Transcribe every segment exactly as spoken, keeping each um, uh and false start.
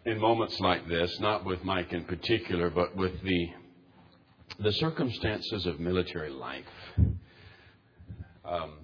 in moments like this, not with Mike in particular, but with the the circumstances of military life. Um,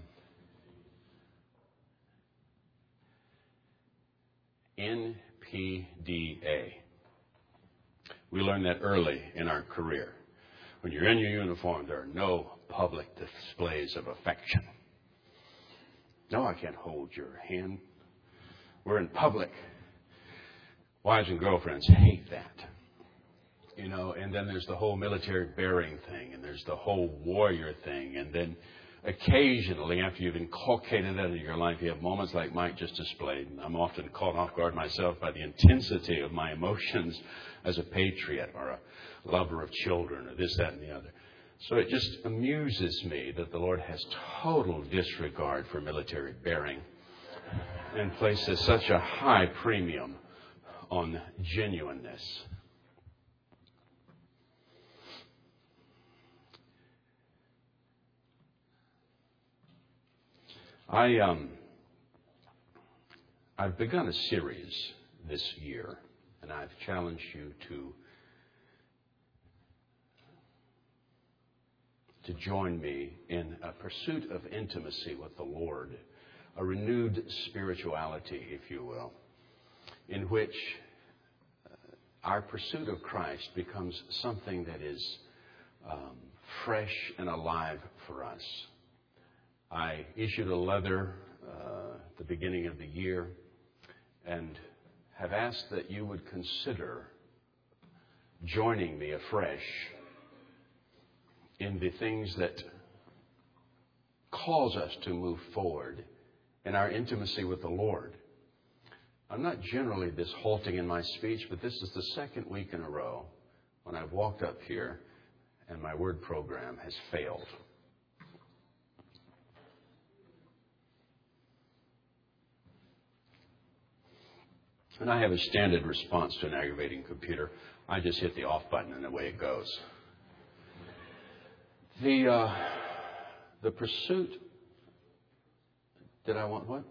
N P D A. We learned that early in our career. When you're in your uniform, there are no public displays of affection. No, I can't hold your hand. We're in public. Wives and girlfriends hate that. You know, and then there's the whole military bearing thing, and there's the whole warrior thing, and then occasionally, after you've inculcated that into your life, you have moments like Mike just displayed. And I'm often caught off guard myself by the intensity of my emotions as a patriot or a lover of children or this, that, and the other. So it just amuses me that the Lord has total disregard for military bearing and places such a high premium on genuineness. I um I've begun a series this year, and I've challenged you to to join me in a pursuit of intimacy with the Lord, a renewed spirituality, if you will, in which uh, our pursuit of Christ becomes something that is um, fresh and alive for us. I issued a letter uh, at the beginning of the year and have asked that you would consider joining me afresh in the things that cause us to move forward in our intimacy with the Lord. I'm not generally this halting in my speech, but this is the second week in a row when I've walked up here and my word program has failed. And I have a standard response to an aggravating computer. I just hit the off button and away it goes. The uh, the pursuit. Did I want what?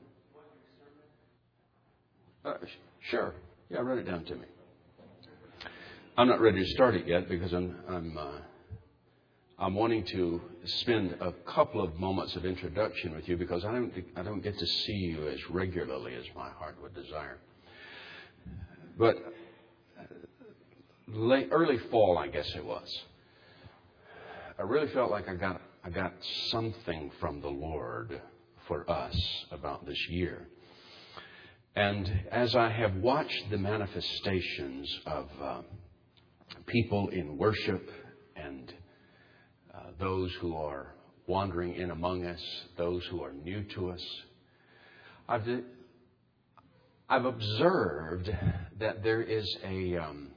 Uh, sure. Yeah, write it down to me. I'm not ready to start it yet because I'm I'm uh, I'm wanting to spend a couple of moments of introduction with you because I don't I don't get to see you as regularly as my heart would desire. But late, early fall, I guess it was, I really felt like I got I got something from the Lord for us about this year. And as I have watched the manifestations of uh, people in worship and uh, those who are wandering in among us, those who are new to us, I've I've observed that there is a um,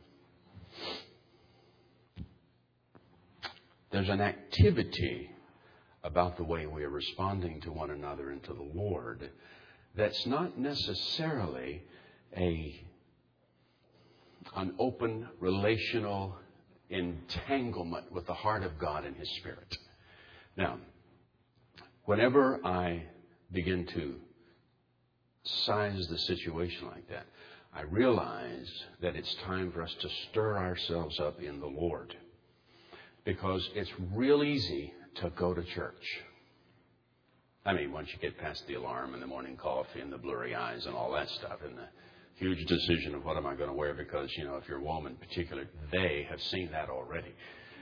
there's an activity about the way we are responding to one another and to the Lord that's not necessarily a an open relational entanglement with the heart of God and His Spirit. Now, whenever I begin to size the situation like that, I realize that it's time for us to stir ourselves up in the Lord. Because it's real easy to go to church. I mean, once you get past the alarm and the morning coffee and the blurry eyes and all that stuff and the huge decision of what am I going to wear because, you know, if you're a woman in particular, they have seen that already.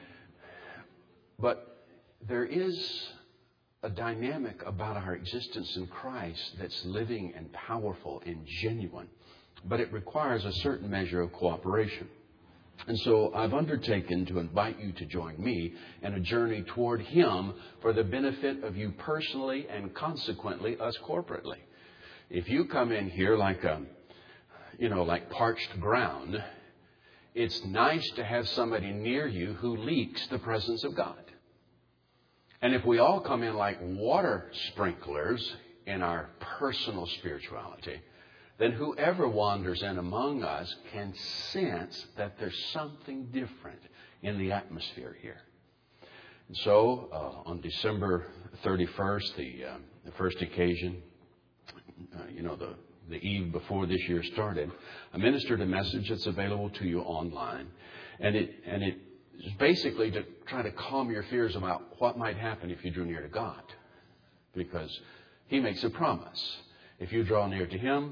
But there is a dynamic about our existence in Christ that's living and powerful and genuine. But it requires a certain measure of cooperation. And so I've undertaken to invite you to join me in a journey toward Him for the benefit of you personally and consequently us corporately. If you come in here like a, you know, like parched ground, it's nice to have somebody near you who leaks the presence of God. And if we all come in like water sprinklers in our personal spirituality, then whoever wanders in among us can sense that there's something different in the atmosphere here. And so uh, on December thirty-first, the, uh, the first occasion, uh, you know, the the eve before this year started, I ministered a message that's available to you online. And it, and it is basically to try to calm your fears about what might happen if you drew near to God. Because He makes a promise. If you draw near to Him,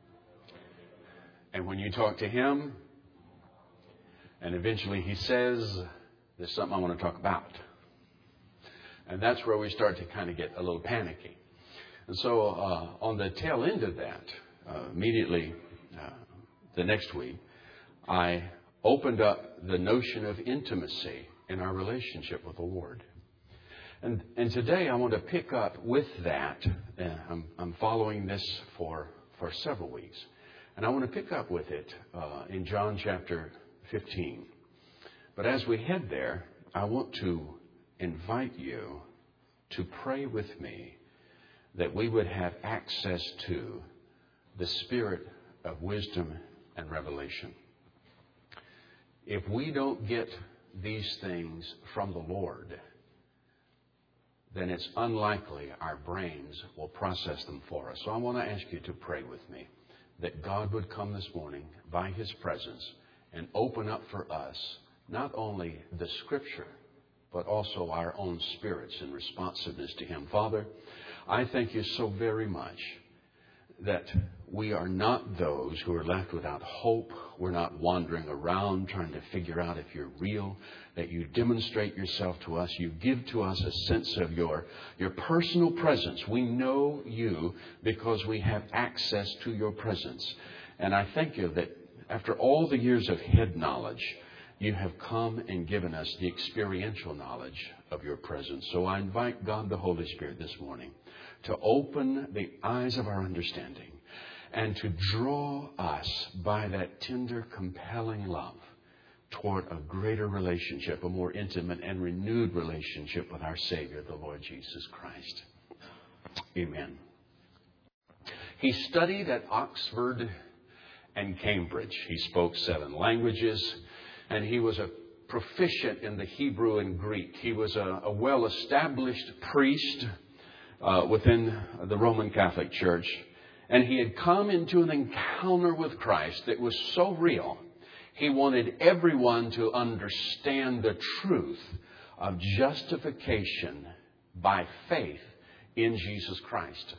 and when you talk to Him, and eventually He says, there's something I want to talk about. And that's where we start to kind of get a little panicky. And so uh, on the tail end of that, uh, immediately uh, the next week, I opened up the notion of intimacy in our relationship with the Lord. And, and today I want to pick up with that. Uh, I'm, I'm following this for, for several weeks. And I want to pick up with it uh, in John chapter fifteen. But as we head there, I want to invite you to pray with me that we would have access to the spirit of wisdom and revelation. If we don't get these things from the Lord, then it's unlikely our brains will process them for us. So I want to ask you to pray with me that God would come this morning by His presence and open up for us not only the Scripture, but also our own spirits in responsiveness to Him. Father, I thank You so very much that we are not those who are left without hope. We're not wandering around trying to figure out if You're real, that You demonstrate Yourself to us. You give to us a sense of your, your personal presence. We know You because we have access to Your presence. And I thank You that after all the years of head knowledge, You have come and given us the experiential knowledge of Your presence. So I invite God the Holy Spirit this morning to open the eyes of our understanding and to draw us by that tender, compelling love toward a greater relationship, a more intimate and renewed relationship with our Savior, the Lord Jesus Christ. Amen. He studied at Oxford and Cambridge. He spoke seven languages, and he was a proficient in the Hebrew and Greek. He was a, a well-established priest uh, within the Roman Catholic Church. And he had come into an encounter with Christ that was so real, he wanted everyone to understand the truth of justification by faith in Jesus Christ.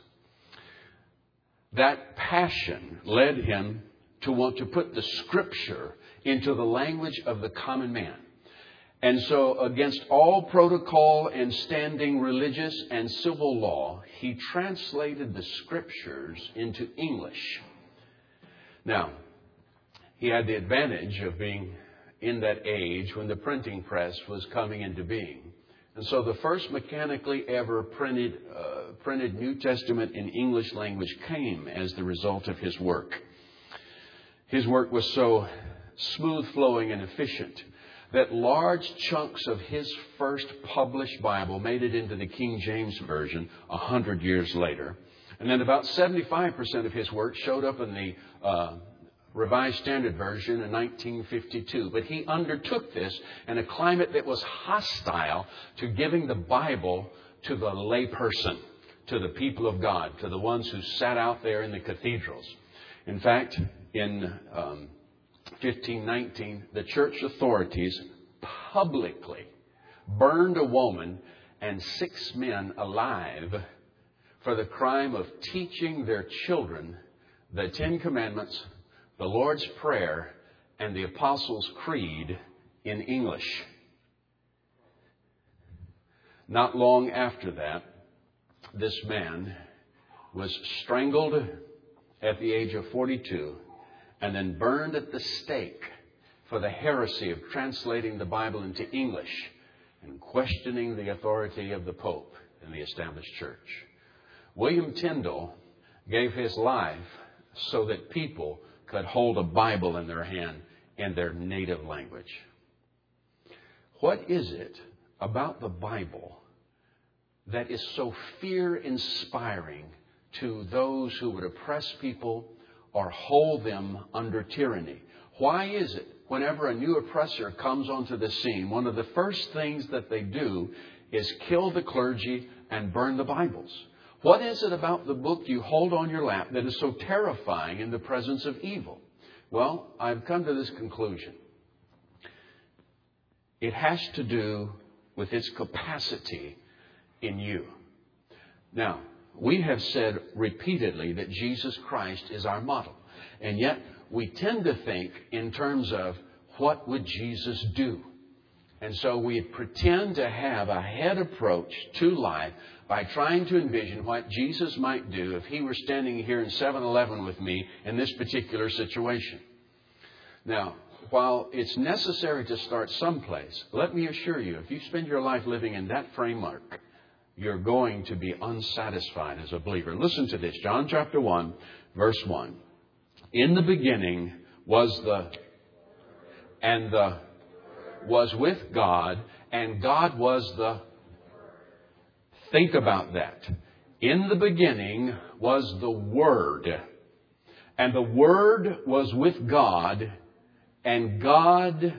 That passion led him to want to put the Scripture into the language of the common man. And so against all protocol and standing religious and civil law, he translated the Scriptures into English. Now, he had the advantage of being in that age when the printing press was coming into being. And so the first mechanically ever printed, uh, printed New Testament in English language came as the result of his work. His work was so smooth-flowing and efficient that large chunks of his first published Bible made it into the King James Version a hundred years later. And then about seventy-five percent of his work showed up in the uh, Revised Standard Version in nineteen fifty-two. But he undertook this in a climate that was hostile to giving the Bible to the layperson, to the people of God, to the ones who sat out there in the cathedrals. In fact, in um, fifteen nineteen, the church authorities publicly burned a woman and six men alive for the crime of teaching their children the Ten Commandments, the Lord's Prayer, and the Apostles' Creed in English. Not long after that, this man was strangled at the age of forty-two and then burned at the stake for the heresy of translating the Bible into English and questioning the authority of the Pope in the established church. William Tyndale gave his life so that people could hold a Bible in their hand in their native language. What is it about the Bible that is so fear-inspiring to those who would oppress people or hold them under tyranny? Why is it whenever a new oppressor comes onto the scene, one of the first things that they do is kill the clergy and burn the Bibles? What is it about the book you hold on your lap that is so terrifying in the presence of evil? Well, I've come to this conclusion. It has to do with its capacity in you. Now, we have said repeatedly that Jesus Christ is our model. And yet, we tend to think in terms of what would Jesus do? And so we pretend to have a head approach to life by trying to envision what Jesus might do if He were standing here in seven eleven with me in this particular situation. Now, while it's necessary to start someplace, let me assure you, if you spend your life living in that framework, you're going to be unsatisfied as a believer. Listen to this. John chapter one, verse one. In the beginning was the, and the, was with God, and God was the. Think about that. In the beginning was the Word, and the Word was with God, and God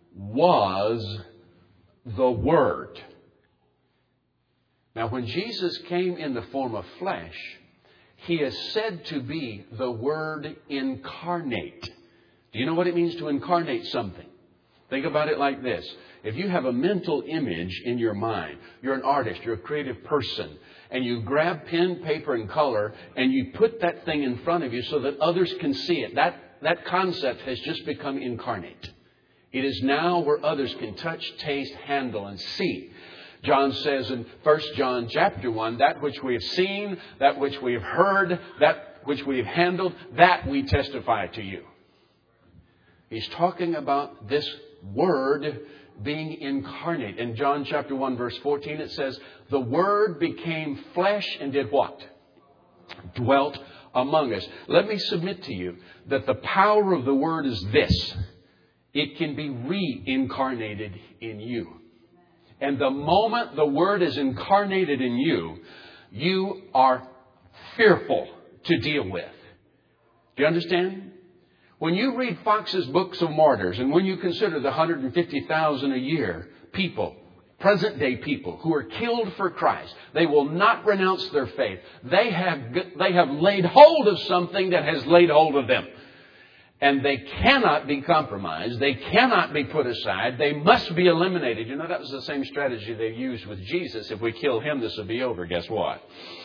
was the Word. Now, when Jesus came in the form of flesh, He is said to be the Word incarnate. Do you know what it means to incarnate something? Think about it like this. If you have a mental image in your mind, you're an artist, you're a creative person, and you grab pen, paper, and color, and you put that thing in front of you so that others can see it, that, that concept has just become incarnate. It is now where others can touch, taste, handle, and see. John says in First John chapter one, that which we have seen, that which we have heard, that which we have handled, that we testify to you. He's talking about this Word being incarnate. In John chapter one, verse fourteen, it says, the Word became flesh and did what? Dwelt among us. Let me submit to you that the power of the Word is this. It can be reincarnated in you. And the moment the Word is incarnated in you, you are fearful to deal with. Do you understand? When you read Fox's Books of Martyrs, and when you consider the one hundred fifty thousand a year people, present day people who are killed for Christ, they will not renounce their faith. They have, they have laid hold of something that has laid hold of them. And they cannot be compromised. They cannot be put aside. They must be eliminated. You know, that was the same strategy they used with Jesus. If we kill Him, this will be over. Guess what?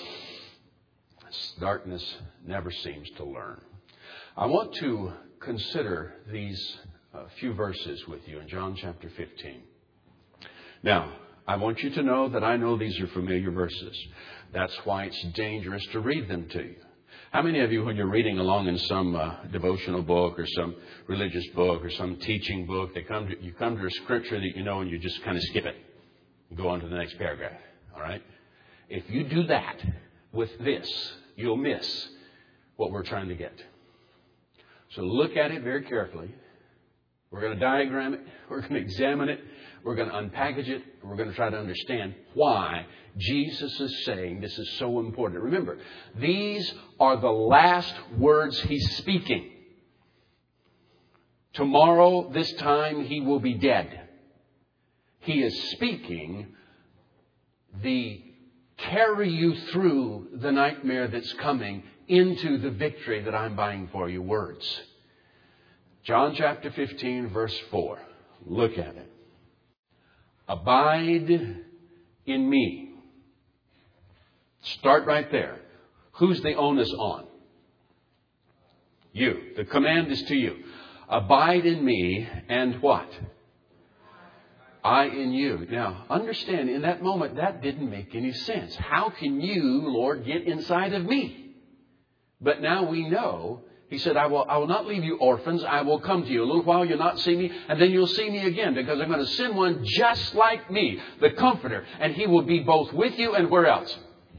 Darkness never seems to learn. I want to consider these uh, few verses with you in John chapter fifteen. Now, I want you to know that I know these are familiar verses. That's why it's dangerous to read them to you. How many of you, when you're reading along in some uh, devotional book or some religious book or some teaching book, they come to, you come to a scripture that you know and you just kind of skip it and go on to the next paragraph? All right? If you do that with this, you'll miss what we're trying to get. So look at it very carefully. We're going to diagram it. We're going to examine it. We're going to unpackage it. And we're going to try to understand why Jesus is saying this is so important. Remember, these are the last words He's speaking. Tomorrow, this time, He will be dead. He is speaking the carry you through the nightmare that's coming into the victory that I'm buying for you words. John chapter fifteen, verse four. Look at it. Abide in me. Start right there. Who's the onus on? You. The command is to you. Abide in me and what? I in you. Now, understand, in that moment, that didn't make any sense. How can you, Lord, get inside of me? But now we know, He said, I will, I will not leave you orphans. I will come to you. A little while you'll not see me, and then you'll see me again, because I'm going to send one just like me, the Comforter. And He will be both with you and where else?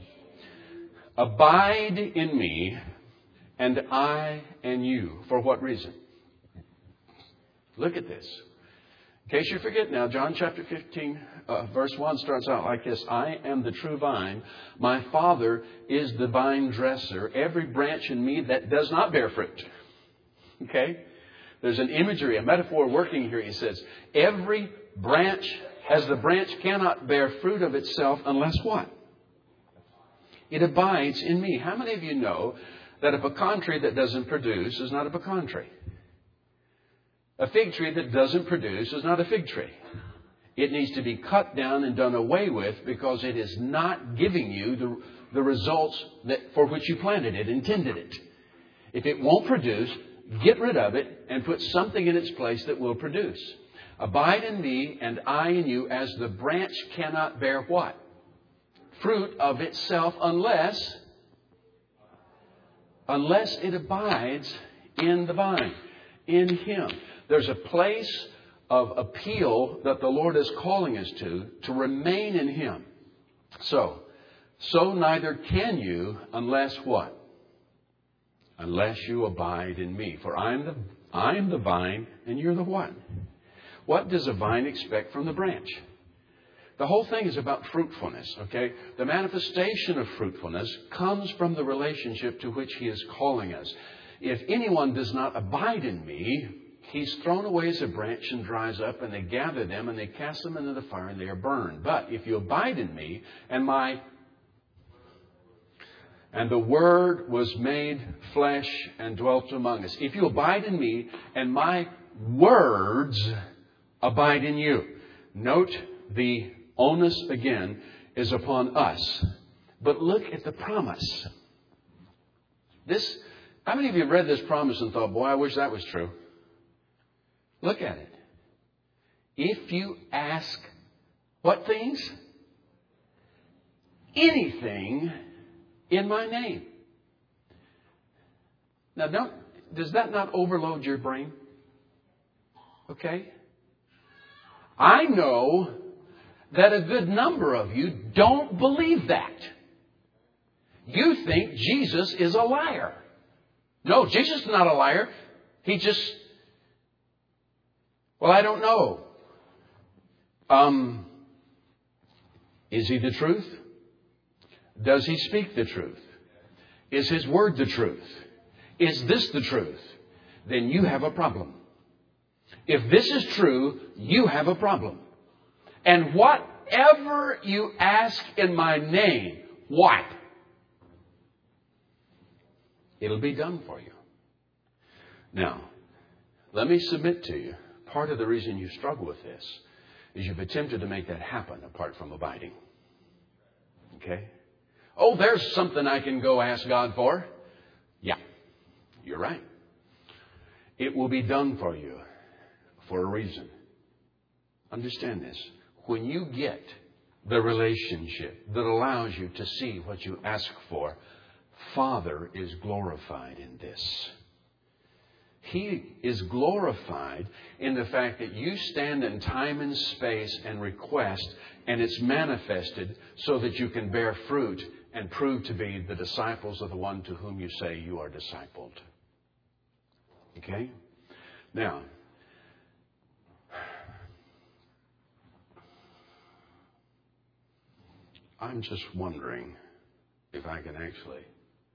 Abide in me, and I and you. For what reason? Look at this. In case you forget now, John chapter fifteen, uh, verse one starts out like this. I am the true vine. My Father is the vine dresser. Every branch in me that does not bear fruit. Okay? There's an imagery, a metaphor working here. He says, every branch, as the branch cannot bear fruit of itself unless what? It abides in me. How many of you know that a pecan tree that doesn't produce is not a pecan tree? A fig tree that doesn't produce is not a fig tree. It needs to be cut down and done away with because it is not giving you the, the results that, for which you planted it, intended it. If it won't produce, get rid of it and put something in its place that will produce. Abide in me and I in you, as the branch cannot bear what? Fruit of itself unless, unless it abides in the vine, in Him. There's a place of appeal that the Lord is calling us to, to remain in Him. So, so neither can you unless what? Unless you abide in me. For I am the, I am the vine and you're the what? What does a vine expect from the branch? The whole thing is about fruitfulness, okay? The manifestation of fruitfulness comes from the relationship to which He is calling us. If anyone does not abide in me, he's thrown away as a branch and dries up, and they gather them and they cast them into the fire and they are burned. But if you abide in me, and my and the Word was made flesh and dwelt among us. If you abide in me, and my words abide in you. Note the onus again is upon us. But look at the promise. This, how many of you have read this promise and thought, boy, I wish that was true? Look at it. If you ask what things? Anything in my name. Now, don't, does that not overload your brain? Okay? I know that a good number of you don't believe that. You think Jesus is a liar. No, Jesus is not a liar. He just, well, I don't know. Um, is He the truth? Does He speak the truth? Is His Word the truth? Is this the truth? Then you have a problem. If this is true, you have a problem. And whatever you ask in my name, what? It'll be done for you. Now, let me submit to you, part of the reason you struggle with this is you've attempted to make that happen apart from abiding. Okay? Oh, there's something I can go ask God for. Yeah, you're right. It will be done for you for a reason. Understand this. When you get the relationship that allows you to see what you ask for, Father is glorified in this. He is glorified in the fact that you stand in time and space and request, and it's manifested so that you can bear fruit and prove to be the disciples of the one to whom you say you are discipled. Okay? Now, I'm just wondering if I can actually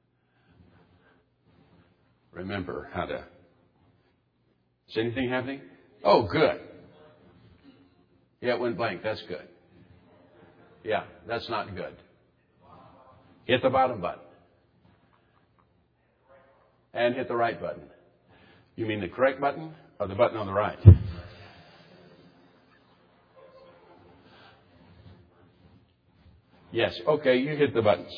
remember how to... Is anything happening? Oh, good. Yeah, it went blank. That's good. Yeah, that's not good. Hit the bottom button. And hit the right button. You mean the correct button or the button on the right? Yes. Okay, you hit the buttons.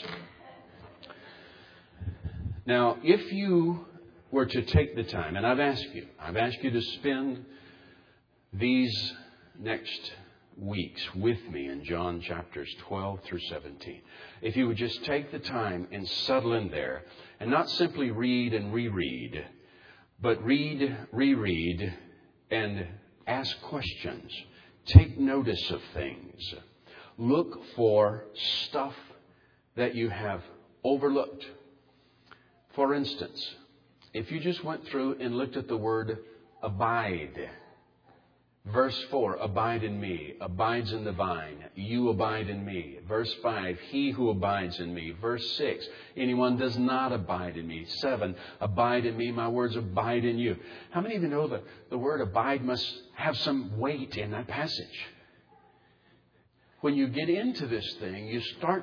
Now, if you were to take the time, and I've asked you, I've asked you to spend these next weeks with me in John chapters twelve through seventeen. If you would just take the time and settle in there and not simply read and reread, but read, reread, and ask questions. Take notice of things. Look for stuff that you have overlooked. For instance, if you just went through and looked at the word abide. Verse four, abide in me, abides in the vine, you abide in me. Verse five, he who abides in me. Verse six, anyone does not abide in me. Seven, abide in me, my words abide in you. How many of you know that the word abide must have some weight in that passage? When you get into this thing, you start,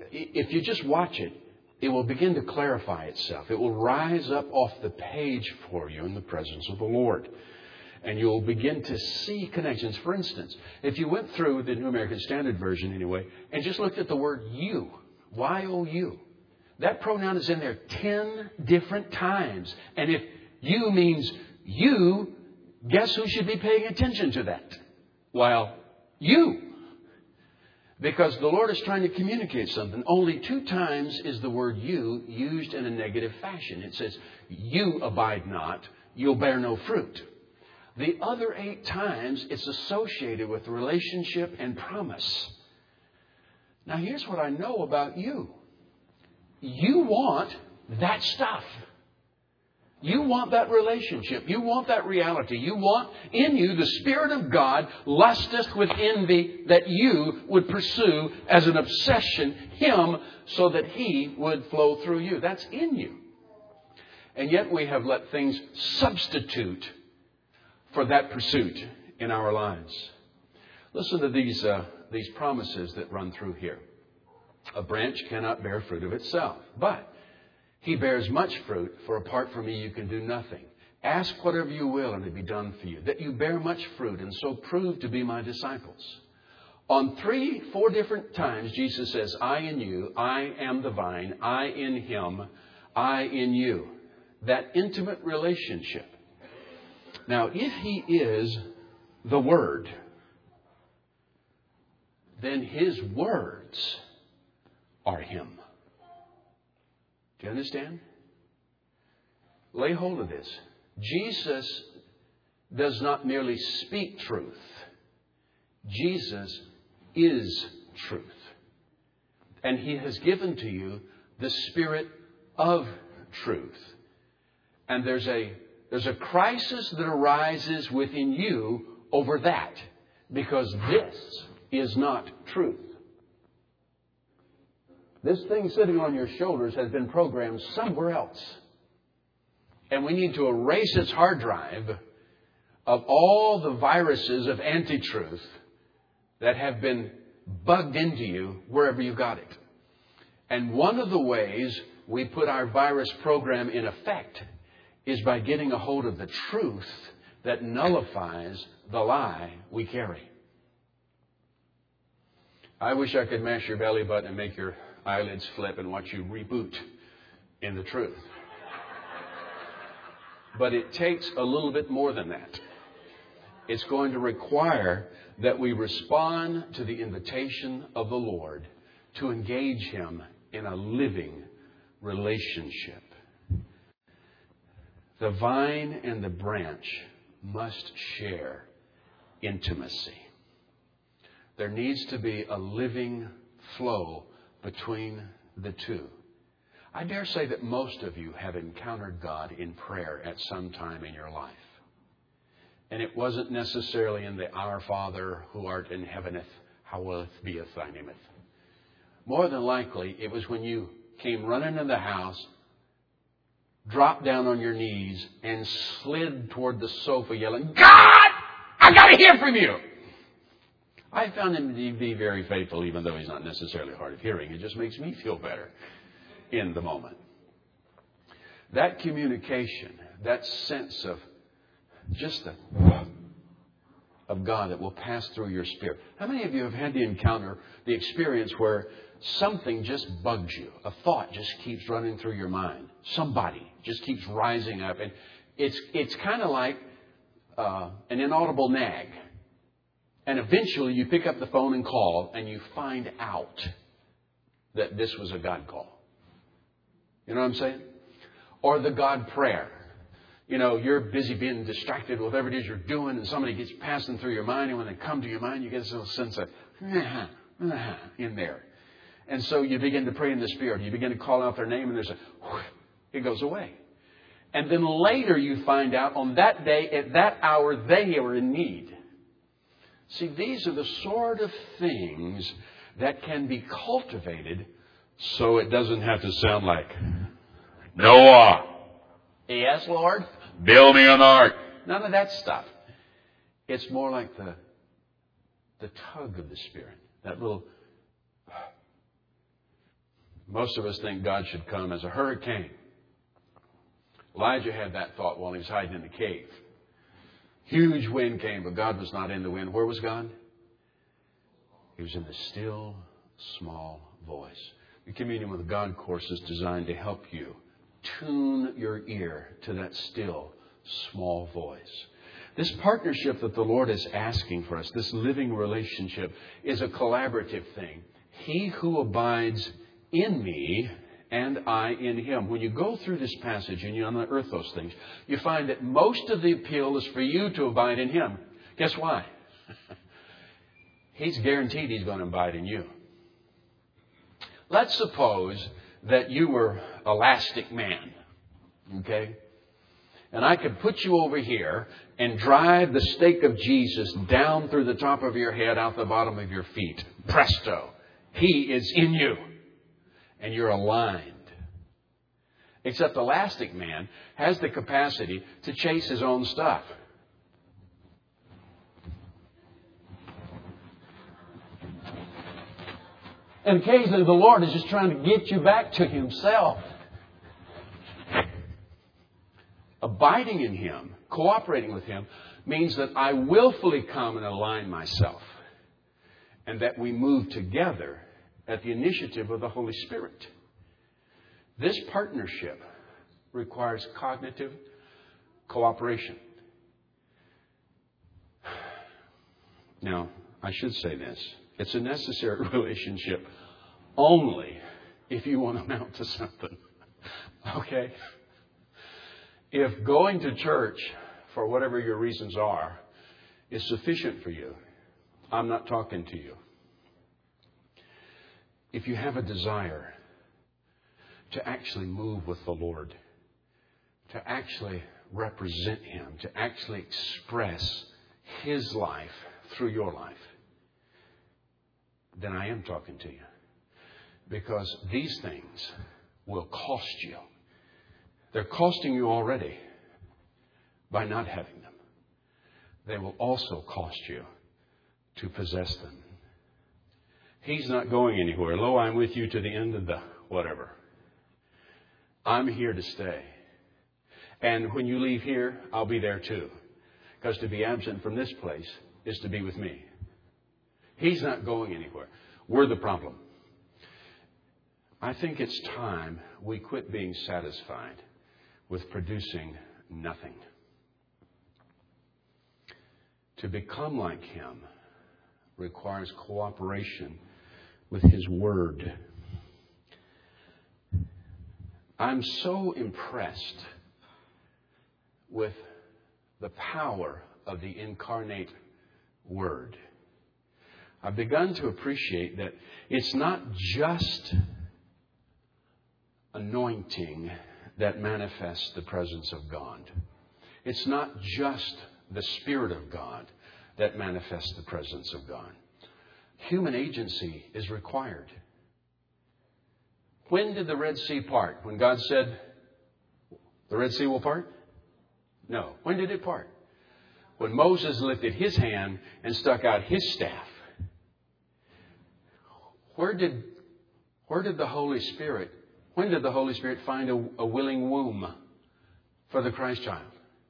if you just watch it, it will begin to clarify itself. It will rise up off the page for you in the presence of the Lord. And you'll begin to see connections. For instance, if you went through the New American Standard Version anyway, and just looked at the word you, Y O U, that pronoun is in there ten different times. And if you means you, guess who should be paying attention to that? Well, you. Because the Lord is trying to communicate something. Only two times is the word you used in a negative fashion. It says, you abide not, you'll bear no fruit. The other eight times, it's associated with relationship and promise. Now, here's what I know about you. You want that stuff. You want that relationship. You want that reality. You want in you the Spirit of God lusteth with envy that you would pursue as an obsession Him so that He would flow through you. That's in you. And yet we have let things substitute for that pursuit in our lives. Listen to these, uh, these promises that run through here. A branch cannot bear fruit of itself, but He bears much fruit, for apart from me you can do nothing. Ask whatever you will, and it be done for you. That you bear much fruit, and so prove to be my disciples. On three, four different times, Jesus says, I in you, I am the vine, I in Him, I in you. That intimate relationship. Now, if He is the Word, then His words are Him. Do you understand? Lay hold of this. Jesus does not merely speak truth. Jesus is truth. And He has given to you the Spirit of truth. And there's a, there's a crisis that arises within you over that. Because this is not truth. This thing sitting on your shoulders has been programmed somewhere else. And we need to erase its hard drive of all the viruses of anti-truth that have been bugged into you wherever you got it. And one of the ways we put our virus program in effect is by getting a hold of the truth that nullifies the lie we carry. I wish I could mash your belly button and make your eyelids flip and watch you reboot in the truth. But it takes a little bit more than that. It's going to require that we respond to the invitation of the Lord to engage Him in a living relationship. The vine and the branch must share intimacy. There needs to be a living flow between the two. I dare say that most of you have encountered God in prayer at some time in your life. And it wasn't necessarily in the Our Father who art in heaveneth, hallowed beeth thy name. More than likely, it was when you came running in the house, dropped down on your knees, and slid toward the sofa yelling, God, I got to hear from you. I found Him to be very faithful, even though He's not necessarily hard of hearing. It just makes me feel better in the moment. That communication, that sense of just the of God that will pass through your spirit. How many of you have had the encounter, the experience where something just bugs you? A thought just keeps running through your mind. Somebody just keeps rising up. And it's, it's kind of like uh, an inaudible nag. And eventually you pick up the phone and call, and you find out that this was a God call. You know what I'm saying? Or the God prayer. You know, you're busy being distracted with whatever it is you're doing, and somebody gets passing through your mind, and when they come to your mind, you get this little sense of in there. And so you begin to pray in the Spirit. You begin to call out their name, and there's a it goes away. And then later you find out on that day, at that hour, they are in need. See, these are the sort of things that can be cultivated so it doesn't have to sound like, Noah, yes, Lord, build me an ark. None of that stuff. It's more like the, the tug of the Spirit. That little, Most of us think God should come as a hurricane. Elijah had that thought while he was hiding in the cave. Huge wind came, but God was not in the wind. Where was God? He was in the still, small voice. The Communion with God course is designed to help you tune your ear to that still, small voice. This partnership that the Lord is asking for us, this living relationship, is a collaborative thing. He who abides in me and I in him. When you go through this passage and you unearth those things, you find that most of the appeal is for you to abide in him. Guess why? He's guaranteed he's going to abide in you. Let's suppose that you were Elastic Man, okay? And I could put you over here and drive the stake of Jesus down through the top of your head, out the bottom of your feet. Presto. He is in you. And you're aligned. Except Elastic Man has the capacity to chase his own stuff. And occasionally the Lord is just trying to get you back to himself. Abiding in him, cooperating with him, means that I willfully come and align myself. And that we move together at the initiative of the Holy Spirit. This partnership requires cognitive cooperation. Now, I should say this. It's a necessary relationship only if you want to amount to something. Okay? If going to church, for whatever your reasons are, is sufficient for you, I'm not talking to you. If you have a desire to actually move with the Lord, to actually represent him, to actually express his life through your life, then I am talking to you. Because these things will cost you. They're costing you already by not having them. They will also cost you to possess them. He's not going anywhere. Lo, I'm with you to the end of the whatever. I'm here to stay. And when you leave here, I'll be there too. Because to be absent from this place is to be with me. He's not going anywhere. We're the problem. I think it's time we quit being satisfied with producing nothing. To become like him requires cooperation with his word. I'm so impressed with the power of the incarnate word. I've begun to appreciate that it's not just anointing that manifests the presence of God. It's not just the Spirit of God that manifests the presence of God. Human agency is required. When did the Red Sea part? When God said, the Red Sea will part? No. When did it part? When Moses lifted his hand and stuck out his staff. Where did, where did the Holy Spirit, when did the Holy Spirit find a, a willing womb for the Christ child?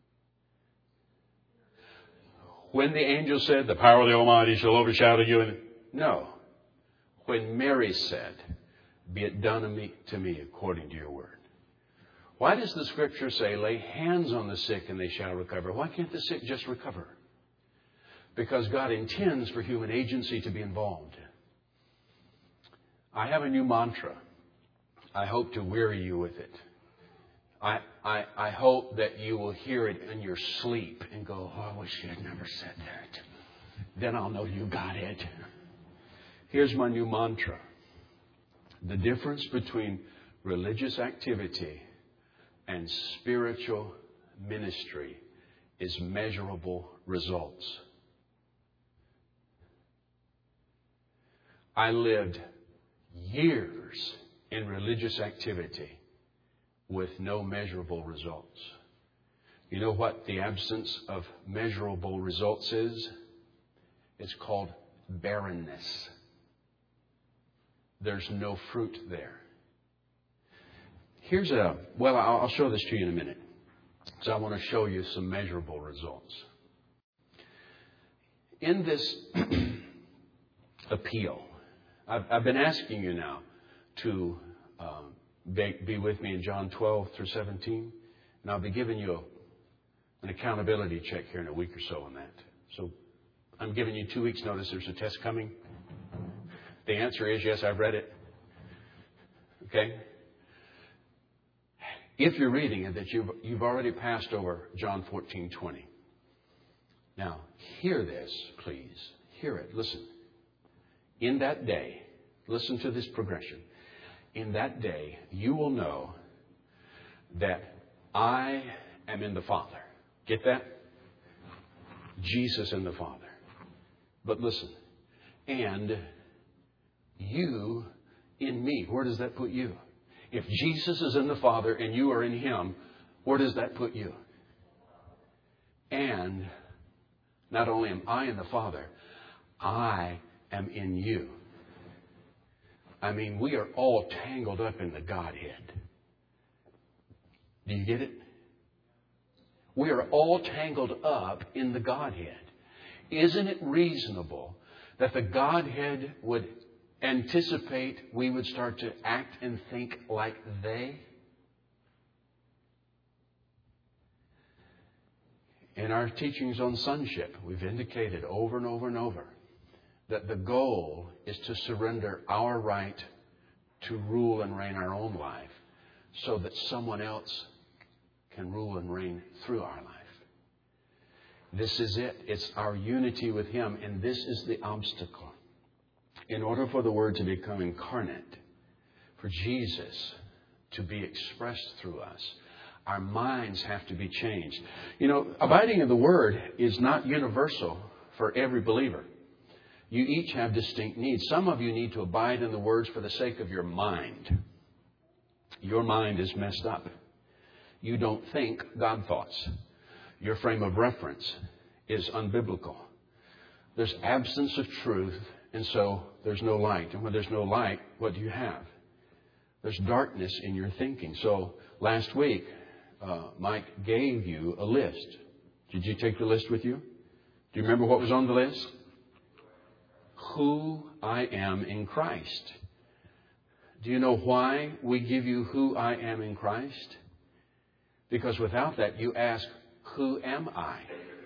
When the angel said, the power of the Almighty shall overshadow you. And no. When Mary said, be it done to me, to me according to your word. Why does the Scripture say, lay hands on the sick and they shall recover? Why can't the sick just recover? Because God intends for human agency to be involved. I have a new mantra. I hope to weary you with it. I, I, I hope that you will hear it in your sleep and go, oh, I wish you had never said that. Then I'll know you got it. Here's my new mantra. The difference between religious activity and spiritual ministry is measurable results. I lived years in religious activity with no measurable results. You know what the absence of measurable results is? It's called barrenness. There's no fruit there. Here's a, well, I'll I'll show this to you in a minute. So I want to show you some measurable results. In this appeal, I've, I've been asking you now to uh, be, be with me in John twelve through seventeen. And I'll be giving you a, an accountability check here in a week or so on that. So I'm giving you two weeks' notice. There's a test coming. The answer is yes, I've read it. Okay? If you're reading it, that you've, you've already passed over John fourteen twenty. Now, hear this, please. Hear it. Listen. In that day, listen to this progression. In that day, you will know that I am in the Father. Get that? Jesus in the Father. But listen. And you in me. Where does that put you? If Jesus is in the Father and you are in Him, where does that put you? And not only am I in the Father, I am in you. I mean, we are all tangled up in the Godhead. Do you get it? We are all tangled up in the Godhead. Isn't it reasonable that the Godhead would anticipate we would start to act and think like they? In our teachings on sonship, we've indicated over and over and over that the goal is to surrender our right to rule and reign our own life so that someone else can rule and reign through our life. This is it. It's our unity with Him, and this is the obstacle. In order for the Word to become incarnate, for Jesus to be expressed through us, our minds have to be changed. You know, abiding in the Word is not universal for every believer. You each have distinct needs. Some of you need to abide in the words for the sake of your mind. Your mind is messed up. You don't think God thoughts. Your frame of reference is unbiblical. There's absence of truth, and so there's no light. And when there's no light, what do you have? There's darkness in your thinking. So last week, uh, Mike gave you a list. Did you take the list with you? Do you remember what was on the list? Who I am in Christ. Do you know why we give you who I am in Christ? Because without that, you ask, who am I?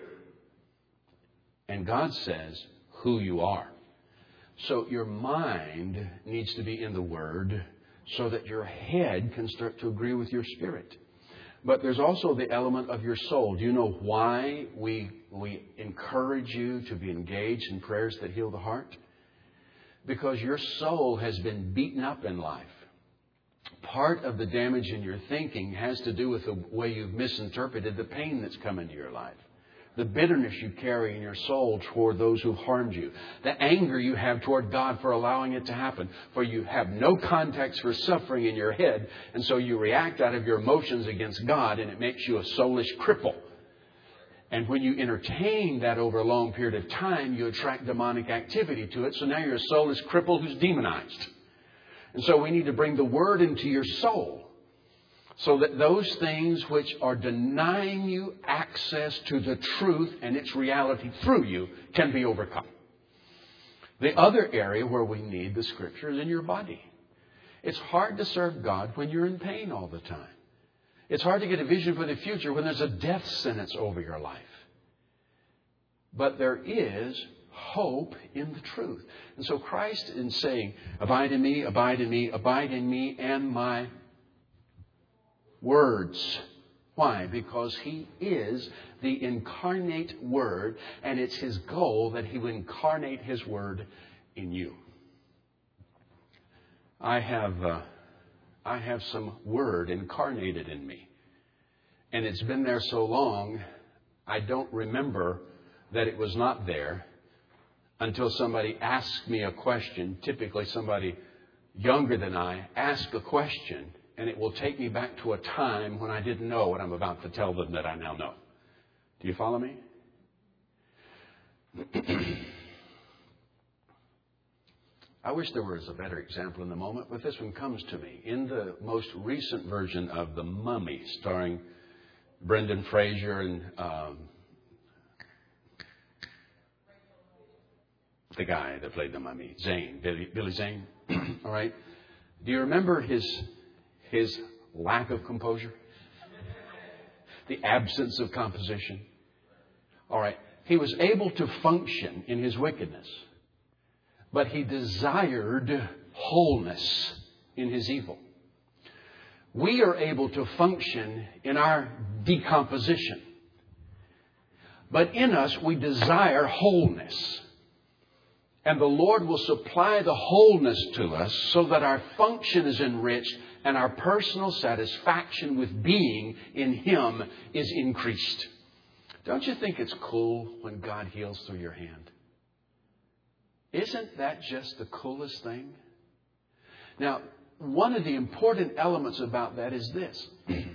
And God says, who you are. So your mind needs to be in the Word so that your head can start to agree with your spirit. But there's also the element of your soul. Do you know why we we encourage you to be engaged in prayers that heal the heart? Because your soul has been beaten up in life. Part of the damage in your thinking has to do with the way you've misinterpreted the pain that's come into your life. The bitterness you carry in your soul toward those who harmed you. The anger you have toward God for allowing it to happen. For you have no context for suffering in your head. And so you react out of your emotions against God, and it makes you a soulish cripple. And when you entertain that over a long period of time, you attract demonic activity to it. So now you're a soulish cripple who's demonized. And so we need to bring the Word into your soul, so that those things which are denying you access to the truth and its reality through you can be overcome. The other area where we need the Scripture is in your body. It's hard to serve God when you're in pain all the time. It's hard to get a vision for the future when there's a death sentence over your life. But there is hope in the truth. And so Christ, in saying, abide in me, abide in me, abide in me, and my words. Why? Because He is the incarnate Word, and it's His goal that He will incarnate His Word in you. I have, uh, I have some Word incarnated in me, and it's been there so long, I don't remember that it was not there until somebody asks me a question. Typically, somebody younger than I asks a question. And it will take me back to a time when I didn't know what I'm about to tell them that I now know. Do you follow me? I wish there was a better example in the moment, but this one comes to me. In the most recent version of The Mummy, starring Brendan Fraser and um, the guy that played the Mummy, Zane, Billy, Billy Zane. All right. Do you remember his his lack of composure? The absence of composition? All right. He was able to function in his wickedness, but he desired wholeness in his evil. We are able to function in our decomposition, but in us we desire wholeness. And the Lord will supply the wholeness to us so that our function is enriched and our personal satisfaction with being in Him is increased. Don't you think it's cool when God heals through your hand? Isn't that just the coolest thing? Now, one of the important elements about that is this.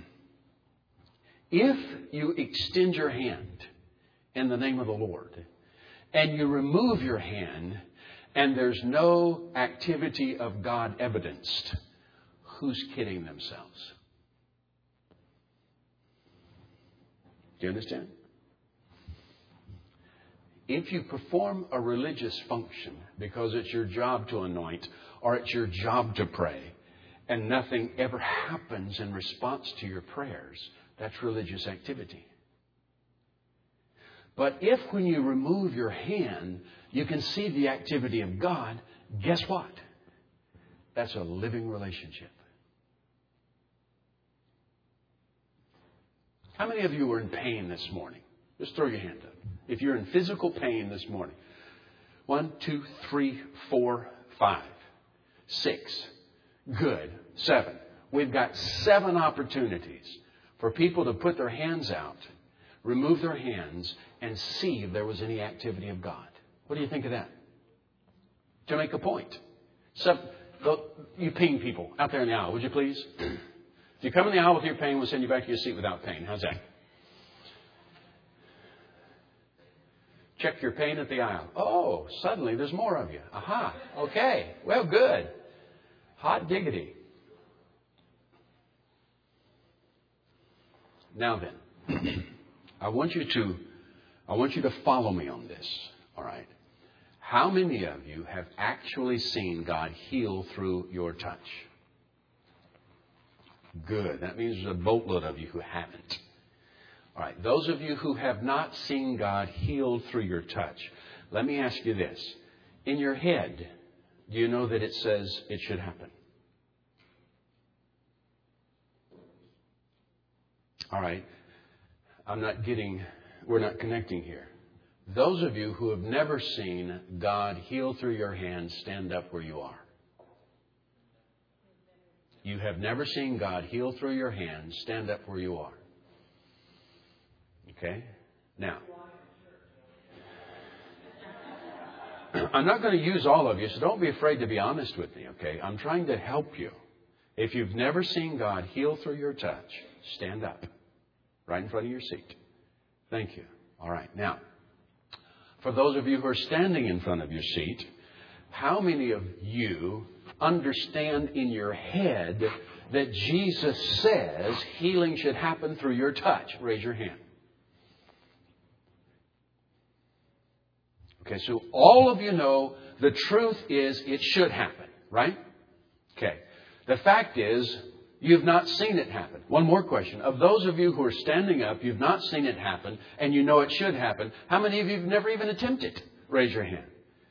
If you extend your hand in the name of the Lord and you remove your hand and there's no activity of God evidenced, who's kidding themselves? Do you understand? If you perform a religious function because it's your job to anoint or it's your job to pray and nothing ever happens in response to your prayers, that's religious activity. But if when you remove your hand, you can see the activity of God, guess what? That's a living relationship. How many of you were in pain this morning? Just throw your hand up. If you're in physical pain this morning. One, two, three, four, five, six. Good. Seven. We've got seven opportunities for people to put their hands out, remove their hands, and see if there was any activity of God. What do you think of that? To make a point. So, you pain people out there in the aisle, would you please? If you come in the aisle with your pain, we'll send you back to your seat without pain. How's that? Check your pain at the aisle. Oh, suddenly there's more of you. Aha. Okay. Well, good. Hot diggity. Now then, I want you to, I want you to follow me on this. All right. How many of you have actually seen God heal through your touch? Good. That means there's a boatload of you who haven't. All right. Those of you who have not seen God healed through your touch, let me ask you this. In your head, do you know that it says it should happen? All right. I'm not getting, we're not connecting here. Those of you who have never seen God heal through your hands, stand up where you are. You have never seen God heal through your hands, stand up where you are. Okay? Now, I'm not going to use all of you, so don't be afraid to be honest with me, okay? I'm trying to help you. If you've never seen God heal through your touch, stand up right in front of your seat. Thank you. All right. Now, for those of you who are standing in front of your seat, how many of you understand in your head that Jesus says healing should happen through your touch? Raise your hand. Okay, so all of you know the truth is it should happen, right? Okay. The fact is, you've not seen it happen. One more question. Of those of you who are standing up, you've not seen it happen, and you know it should happen. How many of you have never even attempted? Raise your hand.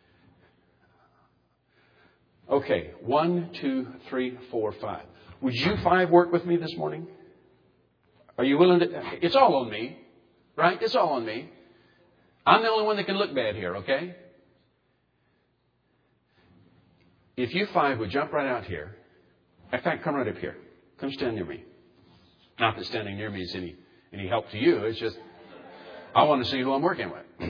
Okay. One, two, three, four, five. Would you five work with me this morning? Are you willing to? It's all on me, right? It's all on me. I'm the only one that can look bad here, okay? If you five would jump right out here. In fact, come right up here. Come stand near me. Not that standing near me is any, any help to you. It's just, I want to see who I'm working with.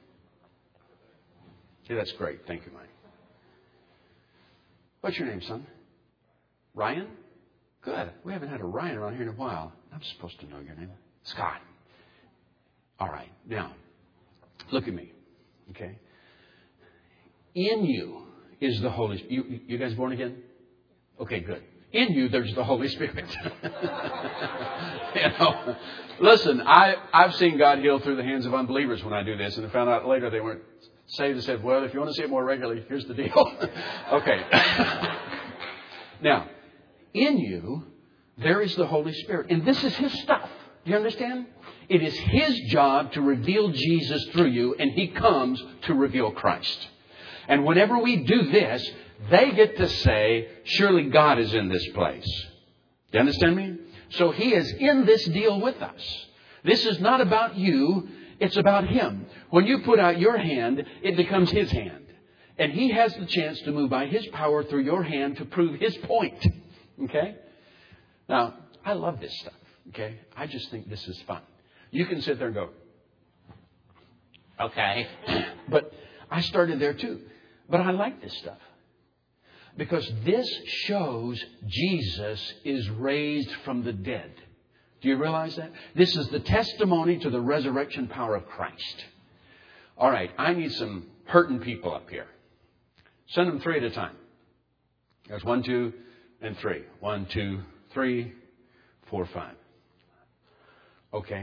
Yeah, that's great. Thank you, Mike. What's your name, son? Ryan? Good. We haven't had a Ryan around here in a while. I'm supposed to know your name. Scott. All right. Now, look at me. Okay? In you, is the Holy Spirit. You, you guys born again? Okay, good. In you, there's the Holy Spirit. You know, listen, I, I've seen God heal through the hands of unbelievers when I do this, and I found out later they weren't saved. They said, well, if you want to see it more regularly, here's the deal. Okay. Now, in you, there is the Holy Spirit. And this is His stuff. Do you understand? It is His job to reveal Jesus through you, and He comes to reveal Christ. And whenever we do this, they get to say, surely God is in this place. Do you understand me? So He is in this deal with us. This is not about you. It's about Him. When you put out your hand, it becomes His hand. And He has the chance to move by His power through your hand to prove His point. Okay? Now, I love this stuff. Okay? I just think this is fun. You can sit there and go, okay. But I started there too. But I like this stuff. Because this shows Jesus is raised from the dead. Do you realize that? This is the testimony to the resurrection power of Christ. All right, I need some hurting people up here. Send them three at a time. There's one, two, and three. One, two, three, four, five. Okay.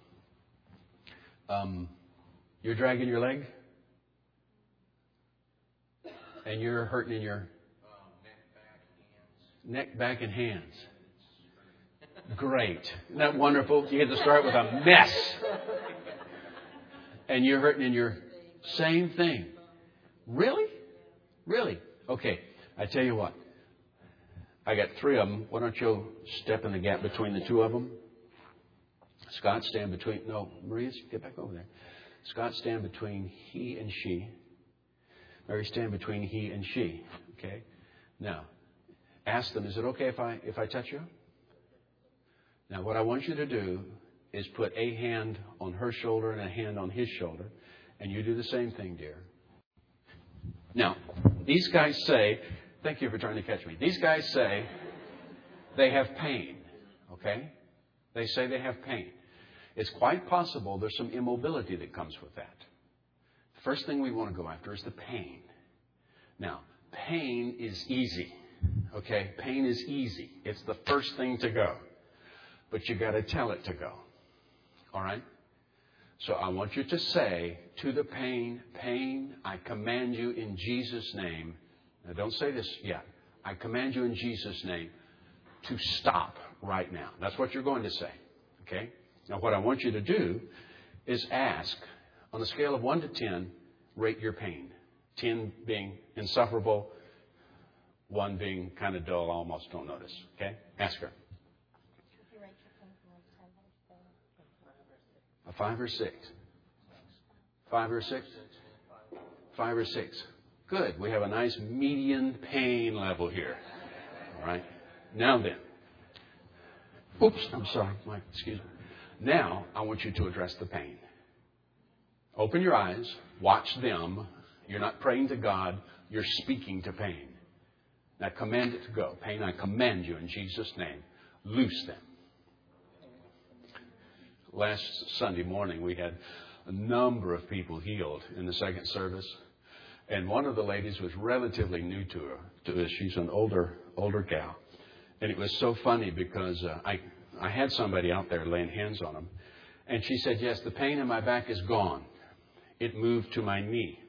Um, you're dragging your leg? And you're hurting in your neck, back, and hands. Great. Isn't that wonderful? You get to start with a mess. And you're hurting in your same thing. Really? Really? Okay. I tell you what. I got three of them. Why don't you step in the gap between the two of them? Scott, stand between... No, Maria, get back over there. Scott, stand between he and she. Mary, stand between he and she. Okay? Now, ask them, is it okay if I if I touch you? Now, what I want you to do is put a hand on her shoulder and a hand on his shoulder. And you do the same thing, dear. Now, these guys say, thank you for trying to catch me. These guys say they have pain. Okay? They say they have pain. It's quite possible there's some immobility that comes with that. The first thing we want to go after is the pain. Now, pain is easy. Okay? Pain is easy. It's the first thing to go. But you got to tell it to go. All right? So I want you to say to the pain, pain, I command you in Jesus' name. Now don't say this yet. I command you in Jesus' name to stop right now. That's what you're going to say. Okay? Now what I want you to do is ask, on a scale of one to ten, rate your pain. ten being insufferable, one being kind of dull, almost don't notice. Okay? Ask her. A five or six? Five or six? Five or six. Good. We have a nice median pain level here. All right. Now then. Oops, I'm sorry. Mike, excuse me. Now, I want you to address the pain. Open your eyes. Watch them. You're not praying to God. You're speaking to pain. Now, command it to go. Pain, I command you in Jesus' name. Loose them. Last Sunday morning, we had a number of people healed in the second service. And one of the ladies was relatively new to her. To this. She's an older older gal. And it was so funny because uh, I, I had somebody out there laying hands on them. And she said, yes, the pain in my back is gone. It moved to my knee.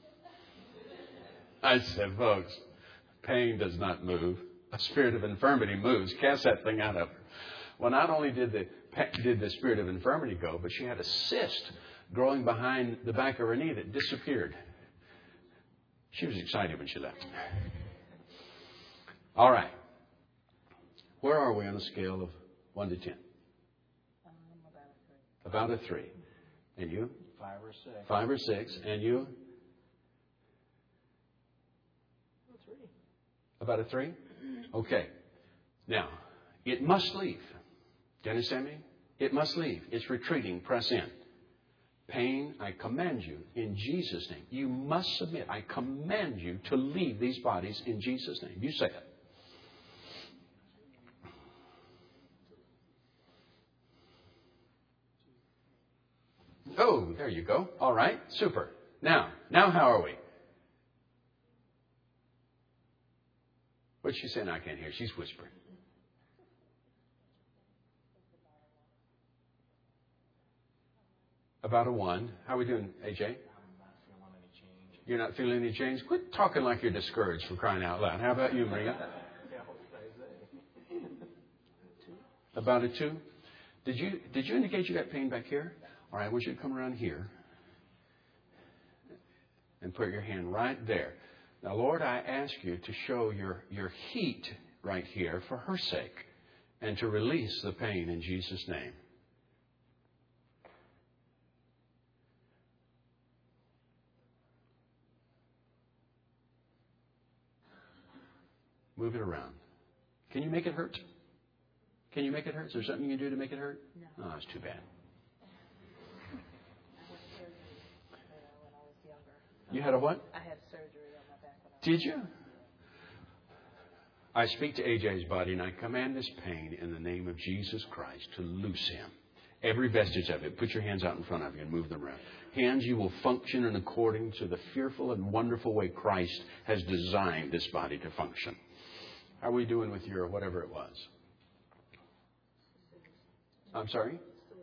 I said, folks, pain does not move. A spirit of infirmity moves. Cast that thing out of her. Well, not only did the did the spirit of infirmity go, but she had a cyst growing behind the back of her knee that disappeared. She was excited when she left. All right. Where are we on a scale of one to ten? Um, about a three. About a three. And you? Five or six. Five or six. And you? A three. About a three? Okay. Now, it must leave. Do you understand me? It must leave. It's retreating. Press in. Pain, I command you in Jesus' name. You must submit. I command you to leave these bodies in Jesus' name. You say it. Oh, there you go. All right. Super. Now, now how are we? What's she saying? I can't hear. She's whispering. About a one. How are we doing, A J? You're not feeling any change? Quit talking like you're discouraged, for crying out loud. How about you, Maria? About a two. Did you did you indicate you got pain back here? All right, I want you to come around here and put your hand right there. Now, Lord, I ask you to show your, your heat right here for her sake and to release the pain in Jesus' name. Move it around. Can you make it hurt? Can you make it hurt? Is there something you can do to make it hurt? No. Oh, that's too bad. You had a what? I had surgery on my back. Did you? I speak to A J's body and I command this pain in the name of Jesus Christ to loose him. Every vestige of it. Put your hands out in front of you and move them around. Hands, you will function in according to the fearful and wonderful way Christ has designed this body to function. How are we doing with your whatever it was? I'm sorry?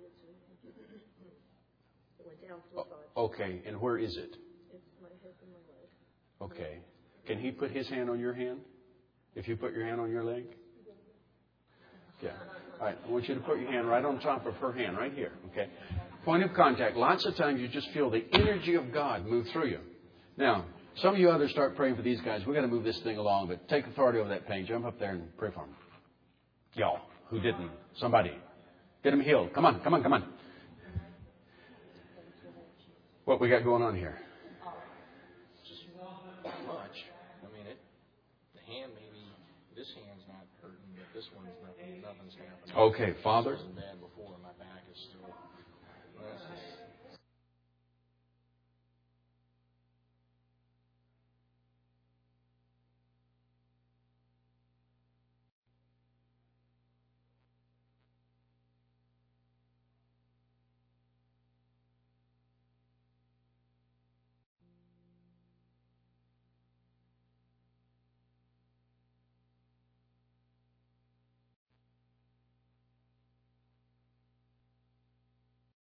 Oh, okay, and where is it? Okay. Can he put his hand on your hand? If you put your hand on your leg? Yeah. All right. I want you to put your hand right on top of her hand, right here. Okay. Point of contact. Lots of times you just feel the energy of God move through you. Now, some of you others start praying for these guys. We've got to move this thing along, but take authority over that pain. Jump up there and pray for them. Y'all who didn't. Somebody. Get them healed. Come on, come on, come on. What we got going on here? Just not much. I mean, it. The hand maybe. This hand's not hurting, but this one's nothing. Nothing's happening. Okay, Father. It wasn't bad before. My back is still. Well,